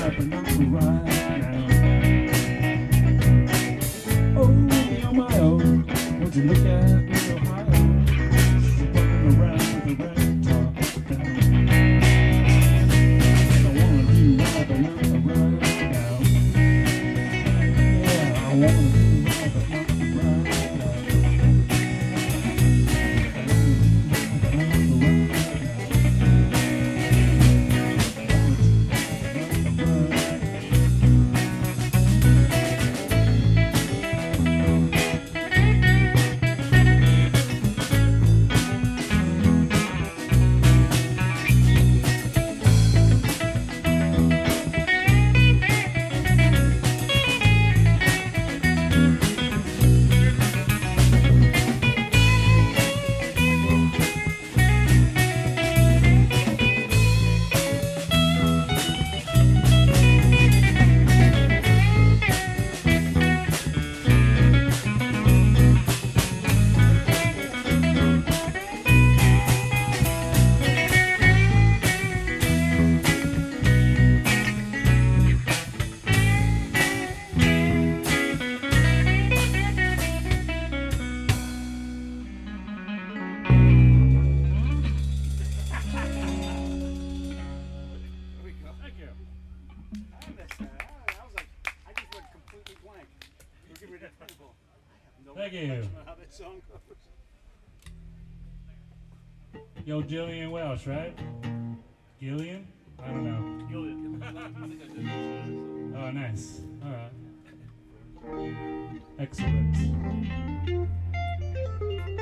rapping on the right now. Oh, me on my own. Would you look at me, Ohio? She's walking around with a red top down. I wanna be rapping on the right now. Yeah, I wanna be rapping on the right now. Thank you. Yo, Jillian Welsh, right? Gillian? I don't know. Gillian. Oh, nice. All right. Excellent.